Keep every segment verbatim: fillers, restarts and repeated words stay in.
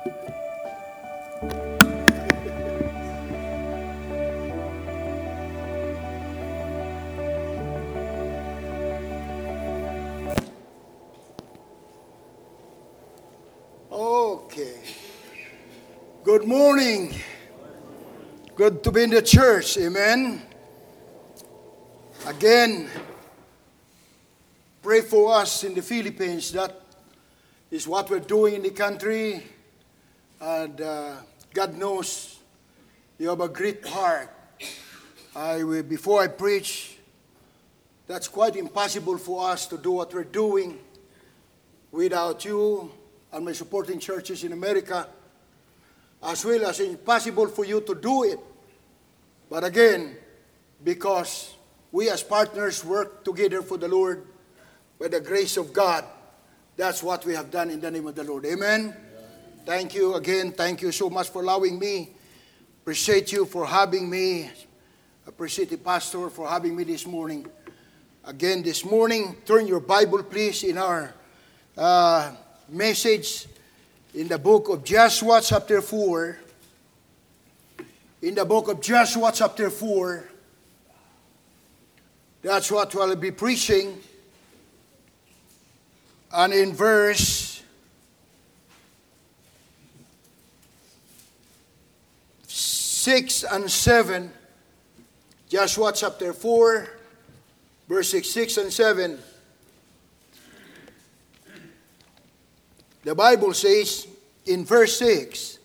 Okay. Good morning. Good to be in the church. Amen. Again, pray for us in the Philippines. That is what we're doing in the country. And uh, God knows you have a great part. I will, before I preach, that's quite impossible for us to do what we're doing without you and my supporting churches in America, as well as impossible for you to do it. But again, because we as partners work together for the Lord, by the grace of God, that's what we have done in the name of the Lord. Amen? Yeah. Thank you again. Thank you so much for allowing me. Appreciate you for having me. Appreciate the pastor for having me this morning. Again, this morning, turn your Bible, please, in our uh, message in the book of Joshua chapter four. In the book of Joshua chapter four, that's what I'll be preaching. And in verse six and seven, Joshua chapter four, verses six and seven, the Bible says in verse six,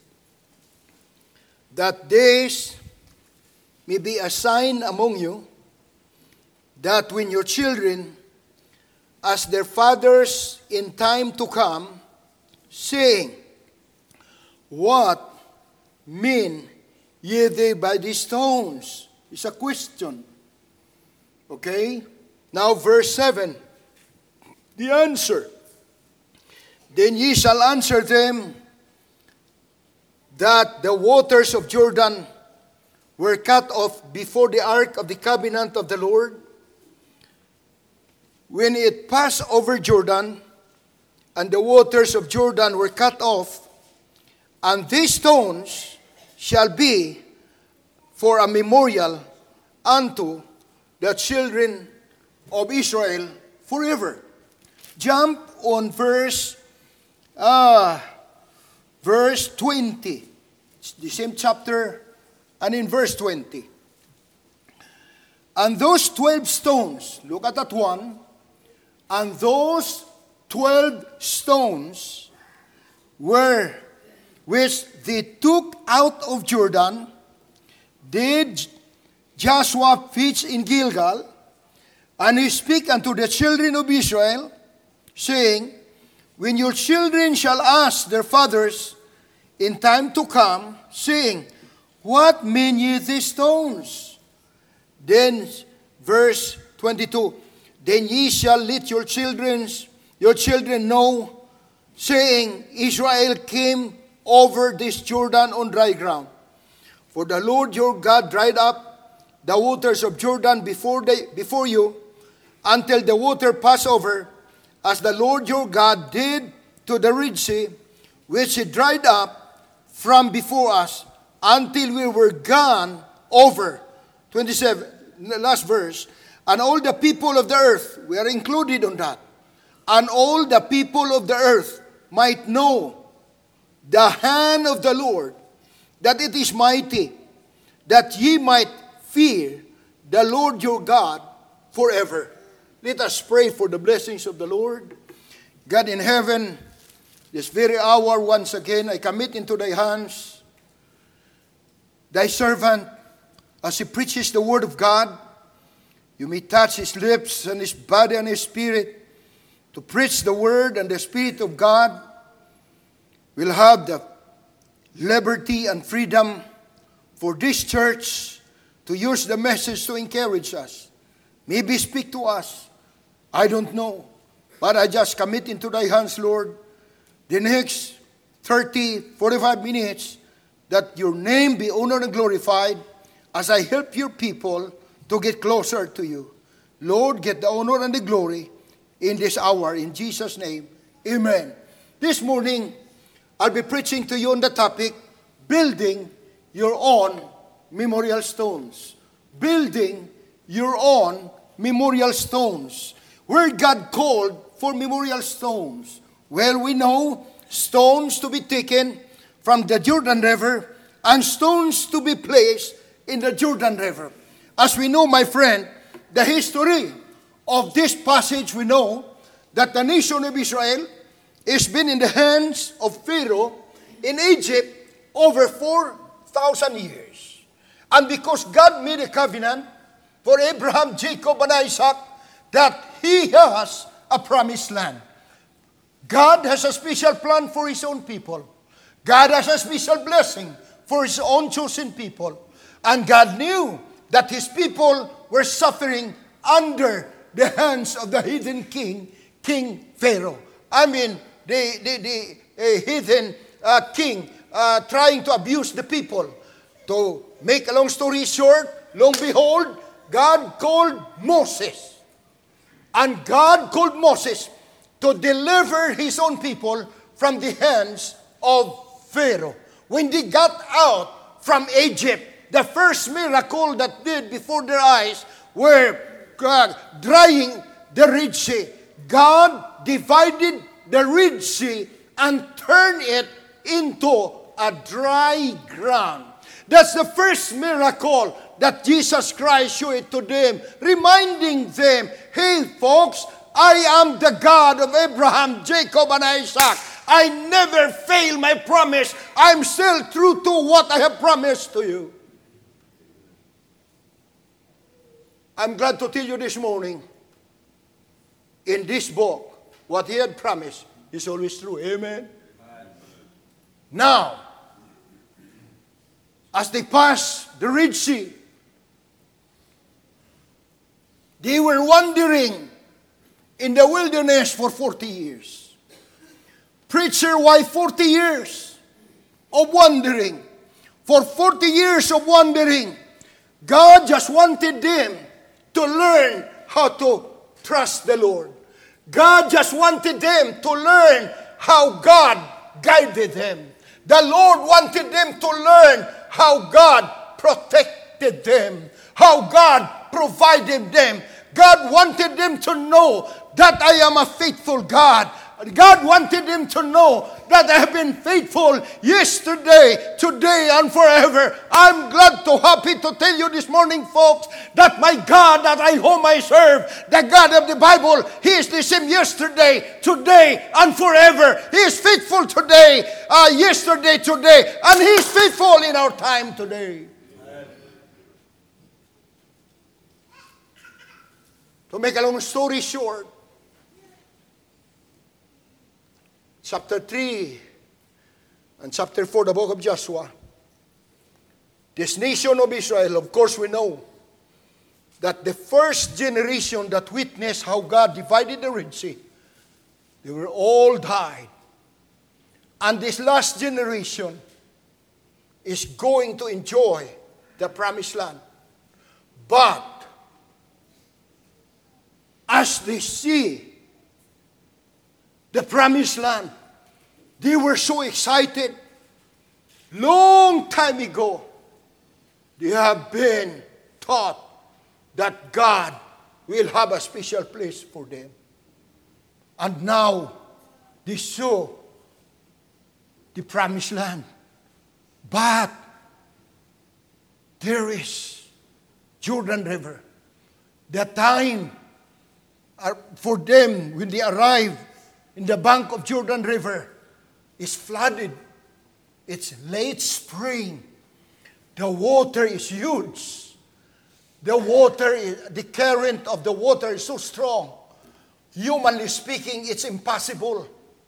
that this may be a sign among you, that when your children, as their fathers in time to come, saying, what mean ye they by these stones? It's a question. Okay? Now verse seven, the answer. Then ye shall answer them that the waters of Jordan were cut off before the ark of the covenant of the Lord, when it passed over Jordan, and the waters of Jordan were cut off, and these stones shall be for a memorial unto the children of Israel forever. Jump on verse uh, verse twenty. It's the same chapter, and in verse twenty. And those twelve stones, look at that one, and those twelve stones were, which they took out of Jordan, did Joshua fetch in Gilgal, and he spake unto the children of Israel, saying, when your children shall ask their fathers in time to come, saying, what mean ye these stones? Then, verse twenty-two, then ye shall let your children, your children know, saying, Israel came over this Jordan on dry ground. For the Lord your God dried up the waters of Jordan before they, before you, until the water passed over, as the Lord your God did to the Red Sea, which he dried up from before us, until we were gone over. twenty-seven, last verse. And all the people of the earth, we are included on that, and all the people of the earth might know the hand of the Lord, that it is mighty, that ye might fear the Lord your God forever. Let us pray for the blessings of the Lord. God in heaven, this very hour once again I commit into thy hands thy servant as he preaches the word of God. You may touch his lips and his body and his spirit to preach the word, and the Spirit of God will have the liberty and freedom for this church to use the message to encourage us. Maybe speak to us. I don't know. But I just commit into thy hands, Lord, the next thirty, forty-five minutes, that your name be honored and glorified as I help your people to get closer to you. Lord, get the honor and the glory in this hour. In Jesus' name, amen. This morning, I'll be preaching to you on the topic, building your own memorial stones. Building your own memorial stones. Where God called for memorial stones? Well, we know stones to be taken from the Jordan River and stones to be placed in the Jordan River. As we know, my friend, the history of this passage, we know that the nation of Israel has been in the hands of Pharaoh in Egypt over four thousand years. And because God made a covenant for Abraham, Jacob, and Isaac, that he has a promised land. God has a special plan for his own people. God has a special blessing for his own chosen people. And God knew that his people were suffering under the hands of the heathen king, King Pharaoh. I mean, the, the, the uh, heathen uh, king uh, trying to abuse the people. To make a long story short, long behold, God called Moses. And God called Moses to deliver his own people from the hands of Pharaoh. When they got out from Egypt, the first miracle that did before their eyes were uh, drying the Red Sea. God divided the Red Sea and turned it into a dry ground. That's the first miracle that Jesus Christ showed to them, reminding them, hey folks, I am the God of Abraham, Jacob, and Isaac. I never fail my promise. I'm still true to what I have promised to you. I'm glad to tell you this morning, in this book, what he had promised is always true. Amen? Amen. Now, as they passed the Red Sea, they were wandering in the wilderness for forty years. Preacher, why forty years of wandering? For forty years of wandering, God just wanted them to learn how to trust the Lord. God just wanted them to learn how God guided them. The Lord wanted them to learn how God protected them, how God provided them. God wanted them to know that I am a faithful God. God wanted them to know that I have been faithful yesterday, today, and forever. I'm glad to happy to tell you this morning, folks, that my God that I whom I serve, the God of the Bible, He is the same yesterday, today, and forever. He is faithful today, uh, yesterday, today, and He is faithful in our time today. Amen. To make a long story short, chapter three and chapter four, the book of Joshua. This nation of Israel, of course we know that the first generation that witnessed how God divided the Red Sea, they were all died. And this last generation is going to enjoy the promised land. But as they see the promised land, they were so excited. Long time ago, they have been taught that God will have a special place for them. And now, they saw the promised land. But there is Jordan River. The time for them when they arrive in the bank of Jordan River is flooded. It's late spring. The water is huge. The water, is, the current of the water is so strong. Humanly speaking, it's impossible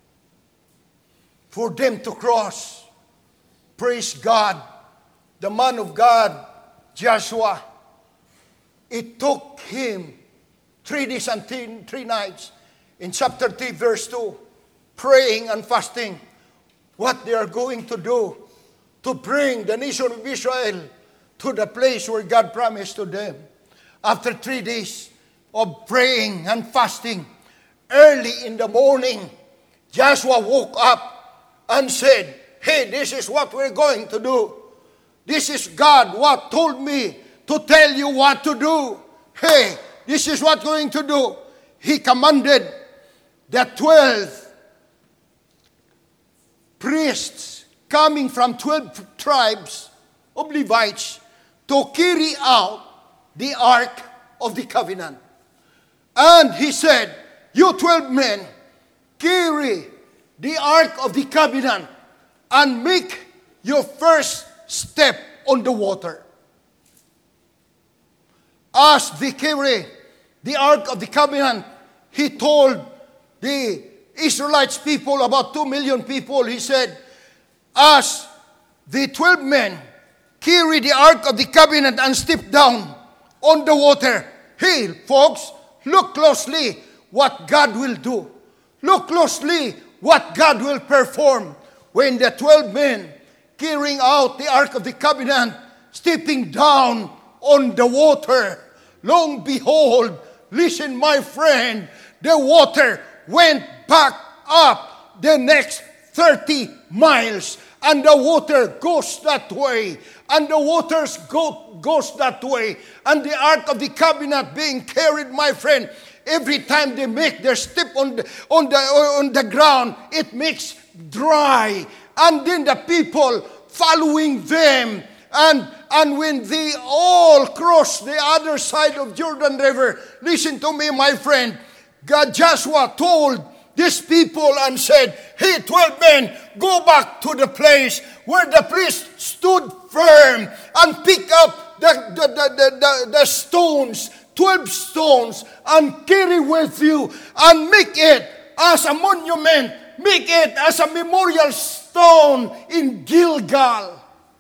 for them to cross. Praise God. The man of God, Joshua, it took him three days and three, three nights. In chapter three, verse two, praying and fasting, what they are going to do to bring the nation of Israel to the place where God promised to them. After three days of praying and fasting, early in the morning, Joshua woke up and said, hey, this is what we're going to do. This is God what told me to tell you what to do. Hey, this is what we're going to do. He commanded the twelve priests coming from twelve tribes of Levites to carry out the Ark of the Covenant. And he said, you twelve men, carry the Ark of the Covenant and make your first step on the water. As they carry the Ark of the Covenant, he told the Israelites people, about two million people, he said, as the twelve men carry the Ark of the Covenant and step down on the water, hey, folks, look closely what God will do. Look closely what God will perform when the twelve men carrying out the Ark of the Covenant, stepping down on the water. Lo and behold, listen, my friend, the water went back up the next thirty miles, and the water goes that way, and the waters go, goes that way, and the Ark of the Covenant being carried, my friend, every time they make their step on the, on the, on the ground, it makes dry, and then the people following them, and and when they all cross the other side of Jordan River, listen to me, my friend, God, Joshua told these people and said, hey, twelve men, go back to the place where the priest stood firm and pick up the, the, the, the, the, the stones, twelve stones, and carry with you and make it as a monument, make it as a memorial stone in Gilgal.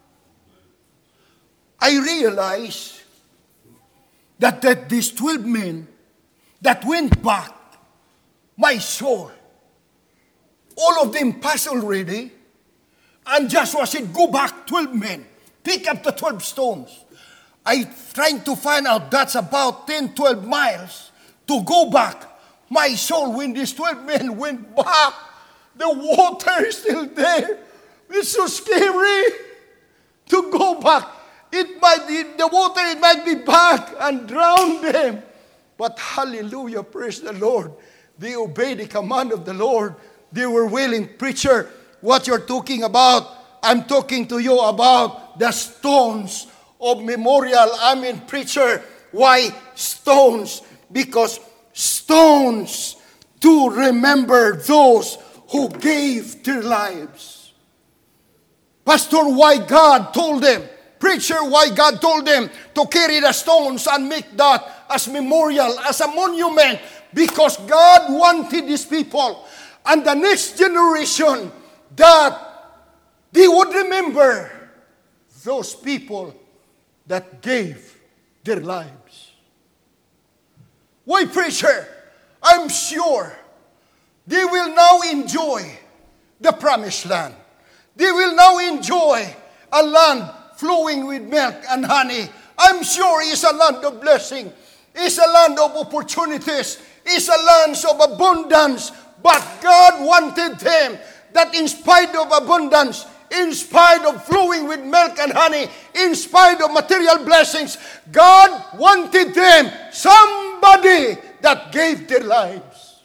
I realize that, that these twelve men that went back, my soul, all of them passed already. And Joshua said, go back, twelve men. Pick up the twelve stones. I trying to find out that's about ten, twelve miles to go back. My soul, when these twelve men went back, the water is still there. It's so scary to go back. It might, the water, it might be back and drown them. But hallelujah, praise the Lord. They obeyed the command of the Lord. They were willing. Preacher, what you're talking about, I'm talking to you about the stones of memorial. I mean, preacher, why stones? Because stones to remember those who gave their lives. Pastor, why God told them? Preacher, why God told them to carry the stones and make that as memorial, as a monument? Because God wanted these people and the next generation that they would remember those people that gave their lives. Why, preacher? I'm sure they will now enjoy the promised land. They will now enjoy a land flowing with milk and honey. I'm sure it's a land of blessing. It's a land of opportunities. It's a land of abundance. But God wanted them that in spite of abundance, in spite of flowing with milk and honey, in spite of material blessings, God wanted them, somebody that gave their lives.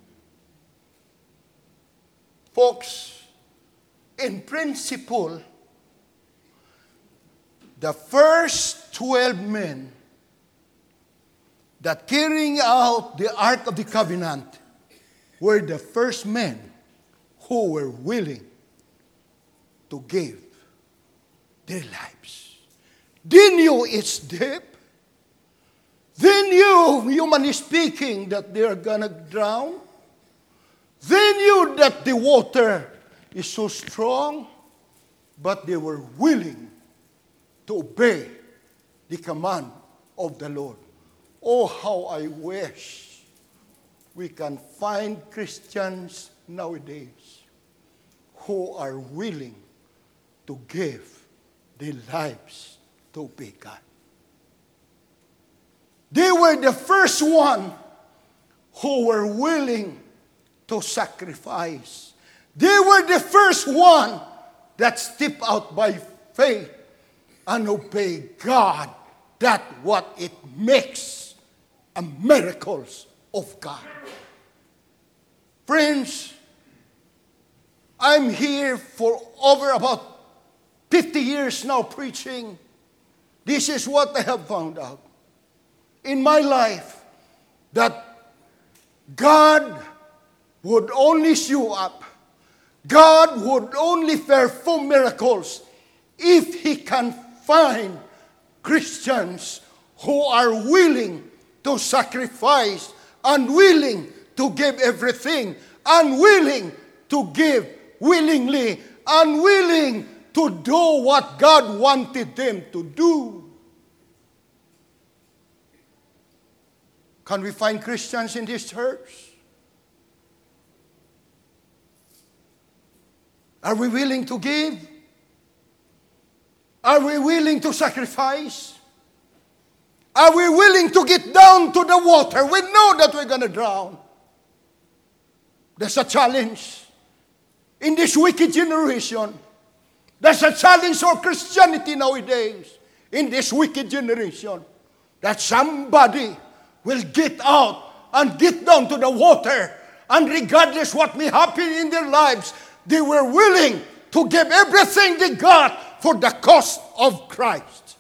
Folks, in principle, the first twelve men that carrying out the Ark of the Covenant were the first men who were willing to give their lives. They knew it's deep. They knew, humanly speaking, that they are going to drown. They knew that the water is so strong, but they were willing to obey the command of the Lord. Oh, how I wish we can find Christians nowadays who are willing to give their lives to obey God. They were the first one who were willing to sacrifice. They were the first one that stepped out by faith and obey God. That's what it makes a miracles of God. Friends, I'm here for over about fifty years now preaching. This is what I have found out in my life, that God would only show up. God would only perform miracles if He can find Christians who are willing to sacrifice, unwilling to give everything, unwilling to give willingly, unwilling to do what God wanted them to do. Can we find Christians in this church? Are we willing to give? Are we willing to sacrifice? Are we willing to get down to the water? We know that we're going to drown. There's a challenge in this wicked generation. There's a challenge for Christianity nowadays in this wicked generation, that somebody will get out and get down to the water, and regardless what may happen in their lives, they were willing to give everything they got for the cause of Christ.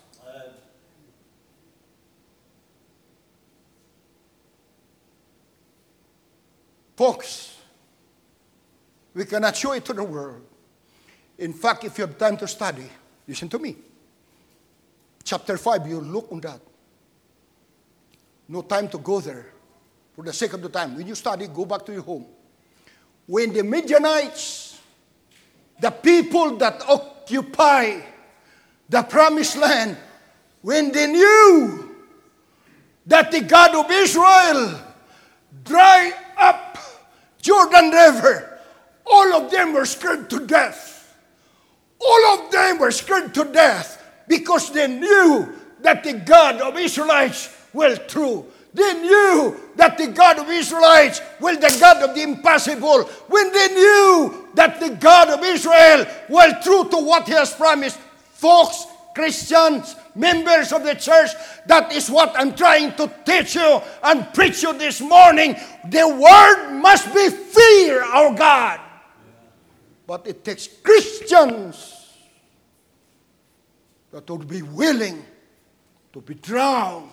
Folks, we cannot show it to the world. In fact, if you have time to study, listen to me. Chapter five, you look on that. No time to go there. For the sake of the time, when you study, go back to your home. When the Midianites, the people that occupy the promised land, when they knew that the God of Israel dried up Jordan River, all of them were scared to death. All of them were scared to death because they knew that the God of Israelites will true. They knew that the God of Israelites will the God of the impossible. When they knew that the God of Israel will true to what He has promised. Folks, Christians, members of the church, that is what I'm trying to teach you and preach you this morning. The word must be fear our God. But it takes Christians that would be willing to be drowned.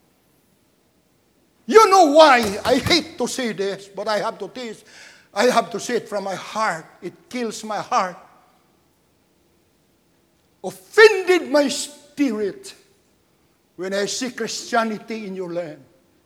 You know why I hate to say this, but I have to teach. I have to say it from my heart. It kills my heart. Offended my spirit when I see Christianity in your land.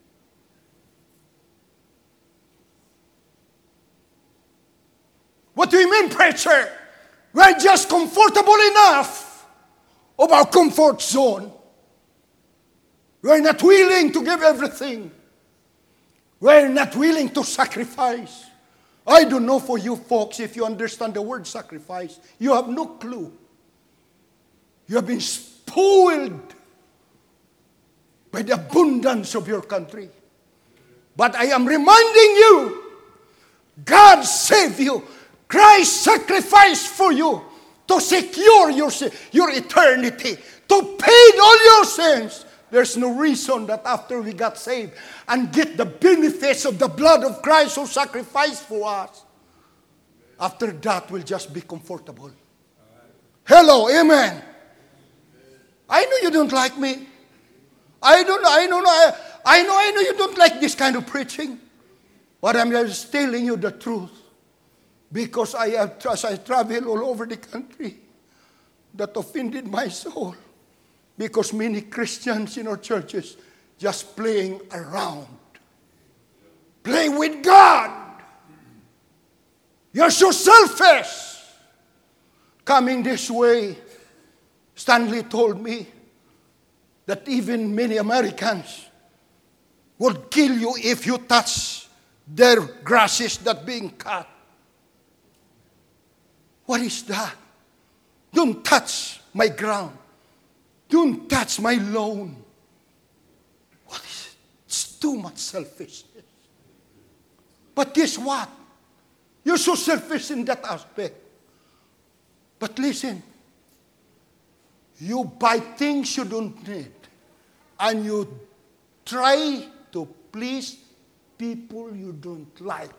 What do you mean, preacher? We're just comfortable enough of our comfort zone. We're not willing to give everything. We're not willing to sacrifice. I don't know for you folks if you understand the word sacrifice. You have no clue. You have been spoiled by the abundance of your country. But I am reminding you, God saved you. Christ sacrificed for you to secure your, your eternity, to pay all your sins. There's no reason that after we got saved and get the benefits of the blood of Christ who sacrificed for us, after that we'll just be comfortable. Hello, amen. I know you don't like me. I don't know, I don't know, I, I know, I know you don't like this kind of preaching. But I'm just telling you the truth. Because I have, as I travel all over the country, that offended my soul. Because many Christians in our churches just playing around. Playing with God. You're so selfish. Coming this way, Stanley told me that even many Americans would kill you if you touch their grasses that being cut. What is that? Don't touch my ground. Don't touch my lawn. What is it? It's too much selfishness. But guess what? You're so selfish in that aspect. But listen, you buy things you don't need, and you try to please people you don't like.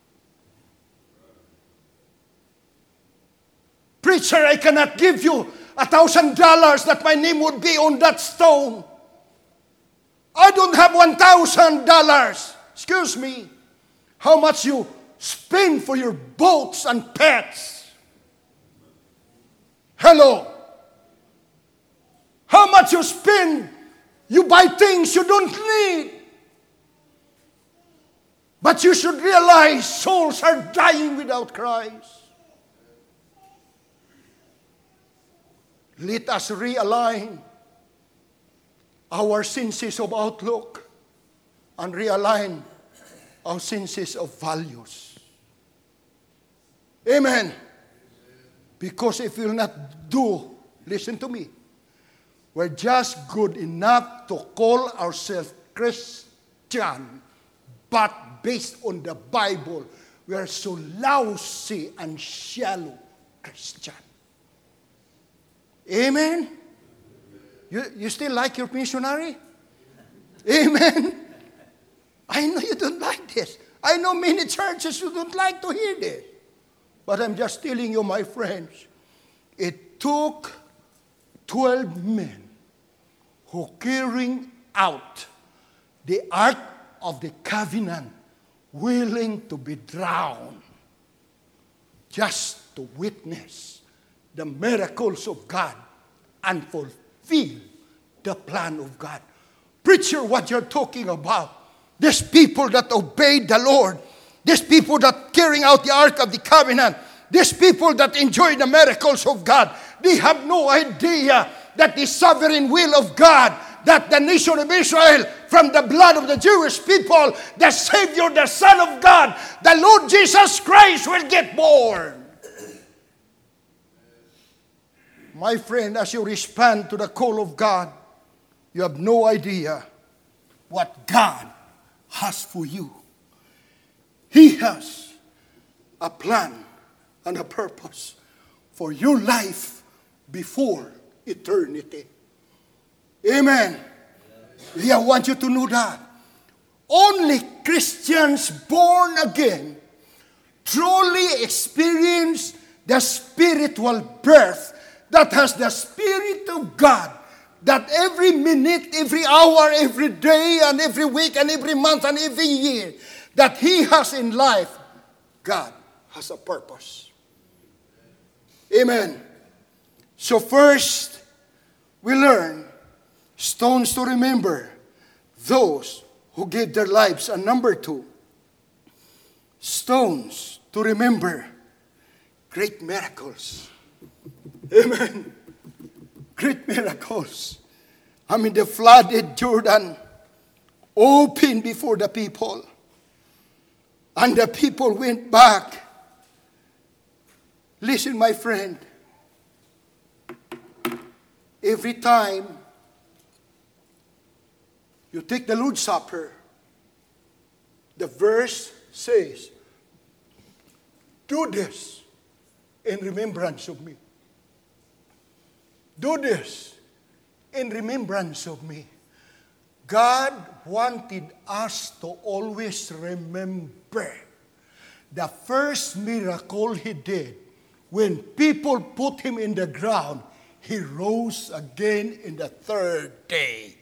Preacher, I cannot give you a thousand dollars that my name would be on that stone. I don't have one thousand dollars. Excuse me. How much you spend for your boats and pets? Hello. How much you spend? You buy things you don't need. But you should realize souls are dying without Christ. Let us realign our senses of outlook and realign our senses of values. Amen. Because if we'll not do, listen to me, we're just good enough to call ourselves Christian, but based on the Bible, we are so lousy and shallow Christian. Amen? You, you still like your missionary? Amen? I know you don't like this. I know many churches you don't like to hear this. But I'm just telling you, my friends, it took twelve men who carrying out the Ark of the Covenant, willing to be drowned just to witness the miracles of God and fulfill the plan of God. Preacher, what you're talking about, these people that obeyed the Lord, these people that carrying out the Ark of the Covenant, these people that enjoy the miracles of God, they have no idea that the sovereign will of God, that the nation of Israel, from the blood of the Jewish people, the Savior, the Son of God, the Lord Jesus Christ will get born. My friend, as you respond to the call of God, you have no idea what God has for you. He has a plan and a purpose for your life before eternity. Amen. Yeah, I want you to know that. Only Christians born again truly experience the spiritual birth that has the Spirit of God, that every minute, every hour, every day, and every week, and every month, and every year, that He has in life, God has a purpose. Amen. So first, we learn stones to remember those who gave their lives. And number two, stones to remember great miracles. Amen. Great miracles. I mean, the flooded Jordan opened before the people. And the people went back. Listen, my friend. Every time you take the Lord's Supper, the verse says, do this in remembrance of me. Do this in remembrance of me. God wanted us to always remember the first miracle He did. When people put Him in the ground, He rose again in the third day.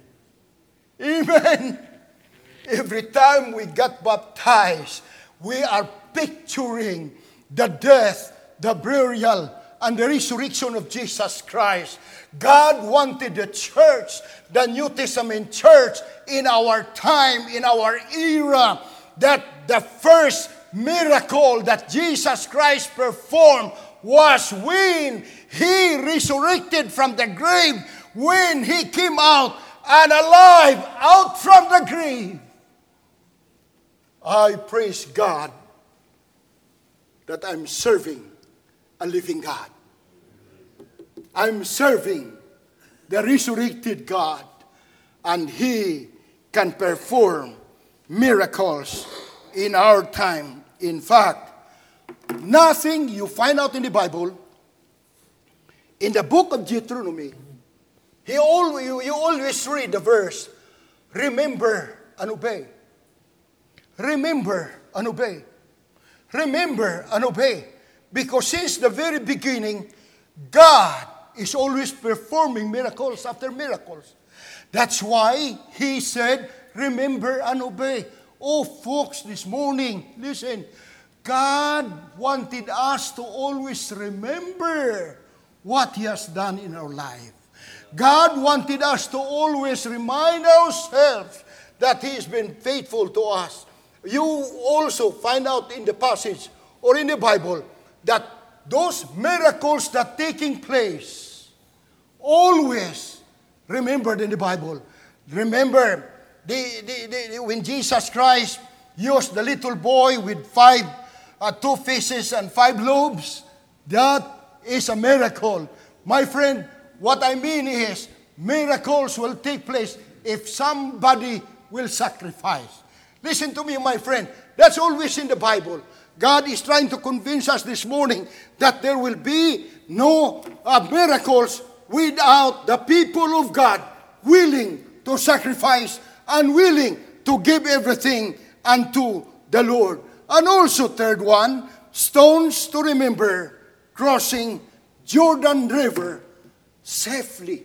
Amen. Every time we got baptized, we are picturing the death, the burial, and the resurrection of Jesus Christ. God wanted the church, the New Testament church, in our time, in our era, that the first miracle that Jesus Christ performed was when He resurrected from the grave, when He came out and alive out from the grave. I praise God that I'm serving a living God. I'm serving the resurrected God, and He can perform miracles in our time. In fact, nothing you find out in the Bible, in the book of Deuteronomy, he always, you, you always read the verse, remember and obey. Remember and obey. Remember and obey. Because since the very beginning, God is always performing miracles after miracles. That's why he said, remember and obey. Oh, folks, this morning, listen, God wanted us to always remember what he has done in our life. God wanted us to always remind ourselves that he has been faithful to us. You also find out in the passage or in the Bible that those miracles that taking place, always remembered in the Bible. Remember the, the, the, when Jesus Christ used the little boy with five, uh, two fishes and five loaves, that is a miracle. My friend, what I mean is, miracles will take place if somebody will sacrifice. Listen to me, my friend. That's always in the Bible. God is trying to convince us this morning that there will be no uh, miracles without the people of God willing to sacrifice and willing to give everything unto the Lord. And also, third one, stones to remember crossing Jordan River safely.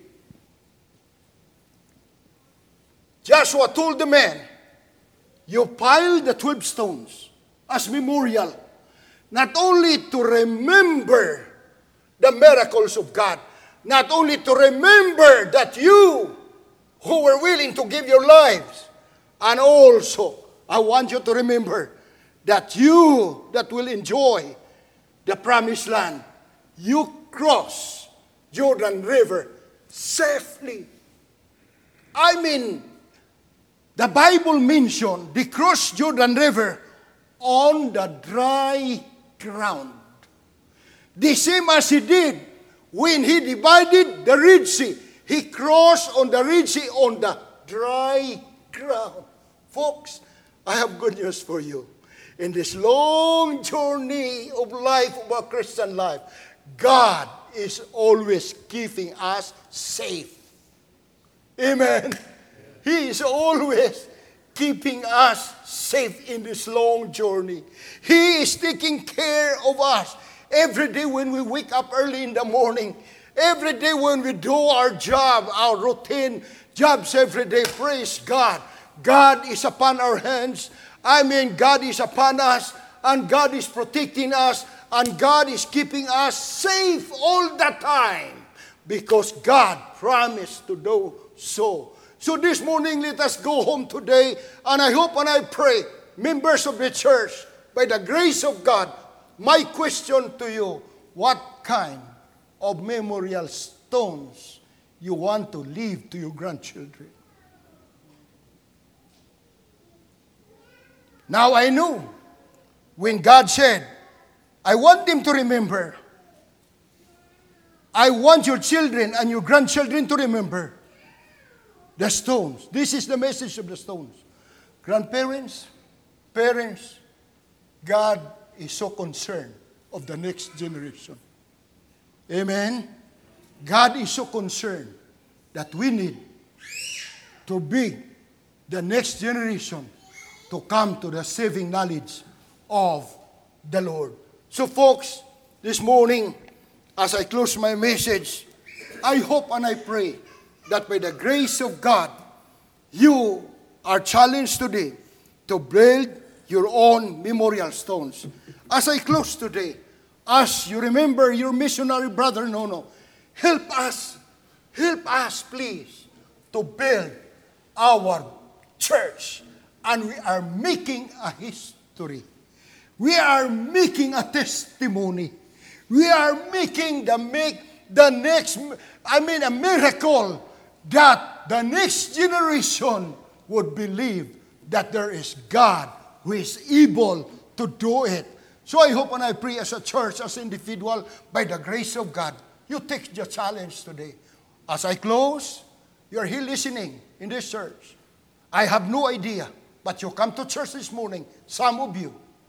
Joshua told the men, you pile the twelve stones as memorial, not only to remember the miracles of God, not only to remember that you who were willing to give your lives, and also I want you to remember that you that will enjoy the promised land, you cross Jordan River safely. I mean, the Bible mentioned they crossed Jordan River on the dry ground. The same as he did when he divided the Red Sea. He crossed on the Red Sea on the dry ground. Folks, I have good news for you. In this long journey of life, of our Christian life, God is always keeping us safe. Amen. He is always keeping us safe in this long journey. He is taking care of us every day when we wake up early in the morning. Every day when we do our job, our routine jobs every day. Praise God. God is upon our hands. I mean, God is upon us. And God is protecting us. And God is keeping us safe all the time. Because God promised to do so. So this morning, let us go home today. And I hope and I pray, members of the church, by the grace of God, my question to you, what kind of memorial stones you want to leave to your grandchildren? Now I know when God said, I want them to remember. I want your children and your grandchildren to remember the stones. This is the message of the stones. Grandparents, parents, God is so concerned of the next generation. Amen? God is so concerned that we need to be the next generation to come to the saving knowledge of the Lord. So folks, this morning, as I close my message, I hope and I pray that by the grace of God, you are challenged today to build your own memorial stones. As I close today, as you remember your missionary brother Nono, help us, help us please, to build our church. And we are making a history. We are making a testimony. We are making the make the next, I mean a miracle that the next generation would believe that there is God who is able to do it. So I hope and I pray as a church, as an individual, by the grace of God, you take the challenge today. As I close, you are here listening in this church. I have no idea, but you come to church this morning, some of you,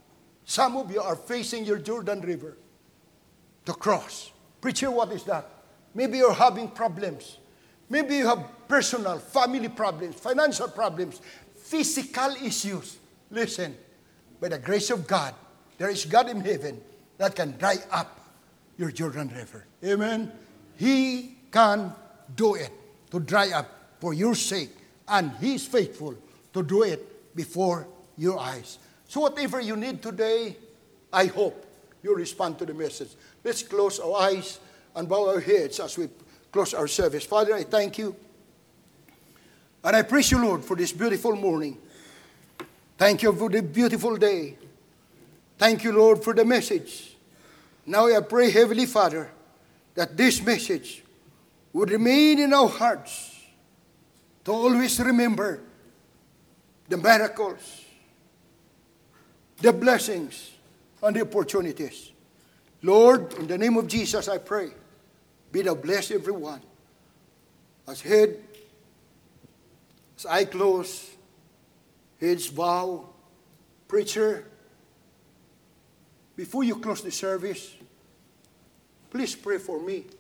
Some of you are facing your Jordan River to cross. Preacher, what is that? Maybe you're having problems. Maybe you have personal, family problems, financial problems, physical issues. Listen, by the grace of God, there is God in heaven that can dry up your Jordan River. Amen? He can do it to dry up for your sake. And He is faithful to do it before your eyes. So whatever you need today, I hope you respond to the message. Let's close our eyes and bow our heads as we close our service. Father, I thank you. And I praise you, Lord, for this beautiful morning. Thank you for the beautiful day. Thank you, Lord, for the message. Now I pray, Heavenly Father, that this message would remain in our hearts to always remember the miracles, the blessings, and the opportunities. Lord, in the name of Jesus, I pray, be thou bless everyone. As head, as I close, heads bow, preacher, before you close the service, please pray for me.